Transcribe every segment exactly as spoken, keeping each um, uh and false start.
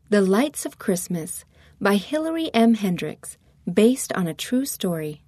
The Lights of Christmas by Hilary M. Hendricks, based on a true story.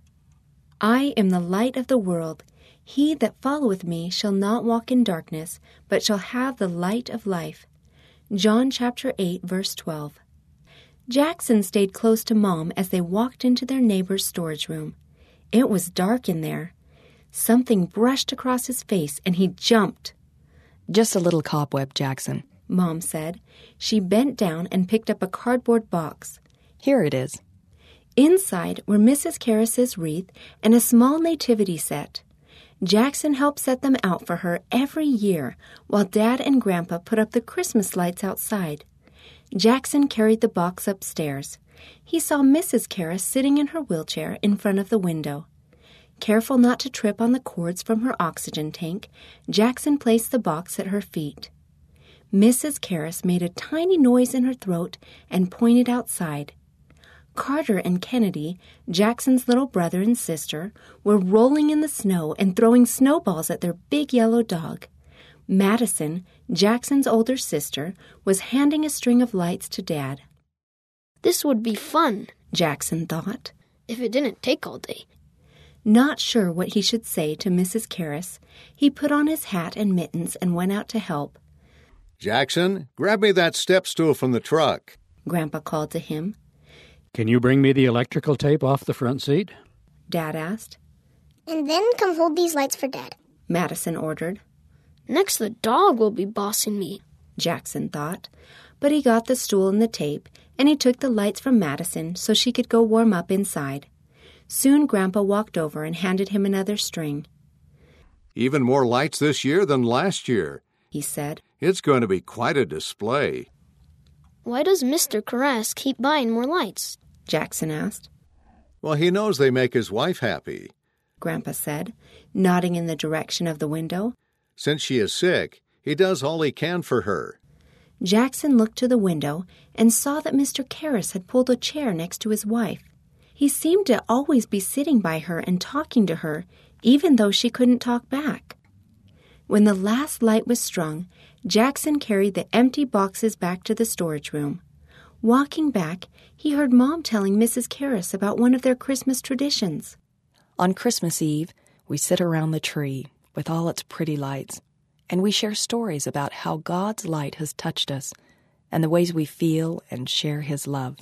I am the light of the world. He that followeth me shall not walk in darkness, but shall have the light of life. John chapter eight, verse twelve. Jackson stayed close to Mom as they walked into their neighbor's storage room. It was dark in there. Something brushed across his face, and he jumped. Just a little cobweb, Jackson, Mom said. She bent down and picked up a cardboard box. Here it is. Inside were Missus Karras's wreath and a small nativity set. Jackson helped set them out for her every year, while Dad and Grandpa put up the Christmas lights outside. Jackson carried the box upstairs. He saw Missus Karras sitting in her wheelchair in front of the window. Careful not to trip on the cords from her oxygen tank, Jackson placed the box at her feet. Missus Karras made a tiny noise in her throat and pointed outside. Carter and Kennedy, Jackson's little brother and sister, were rolling in the snow and throwing snowballs at their big yellow dog. Madison, Jackson's older sister, was handing a string of lights to Dad. This would be fun, Jackson thought, if it didn't take all day. Not sure what he should say to Missus Karras, he put on his hat and mittens and went out to help. Jackson, grab me that step stool from the truck, Grandpa called to him. Can you bring me the electrical tape off the front seat? Dad asked. And then come hold these lights for Dad, Madison ordered. Next the dog will be bossing me, Jackson thought. But he got the stool and the tape, and he took the lights from Madison so she could go warm up inside. Soon Grandpa walked over and handed him another string. Even more lights this year than last year, he said. It's going to be quite a display. Why does Mister Karras keep buying more lights? Jackson asked. Well, he knows they make his wife happy, Grandpa said, nodding in the direction of the window. Since she is sick, he does all he can for her. Jackson looked to the window and saw that Mister Karras had pulled a chair next to his wife. He seemed to always be sitting by her and talking to her, even though she couldn't talk back. When the last light was strung, Jackson carried the empty boxes back to the storage room. Walking back, he heard Mom telling Missus Karras about one of their Christmas traditions. On Christmas Eve, we sit around the tree with all its pretty lights, and we share stories about how God's light has touched us and the ways we feel and share His love.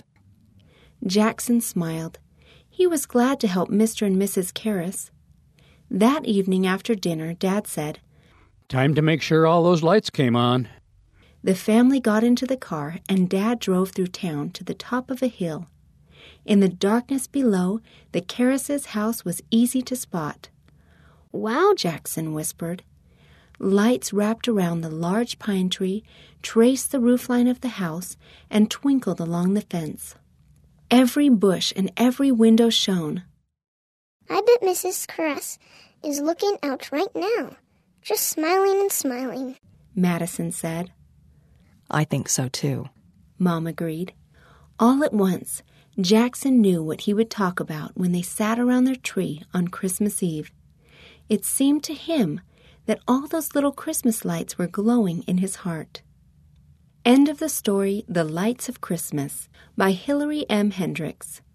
Jackson smiled. He was glad to help Mister and Missus Karras. That evening after dinner, Dad said, Time to make sure all those lights came on. The family got into the car, and Dad drove through town to the top of a hill. In the darkness below, the Karras' house was easy to spot. Wow, Jackson whispered. Lights wrapped around the large pine tree, traced the roofline of the house, and twinkled along the fence. Every bush and every window shone. I bet Missus Karras is looking out right now, just smiling and smiling, Madison said. I think so, too, Mom agreed. All at once, Jackson knew what he would talk about when they sat around their tree on Christmas Eve. It seemed to him that all those little Christmas lights were glowing in his heart. End of the story, The Lights of Christmas, by Hilary M. Hendricks.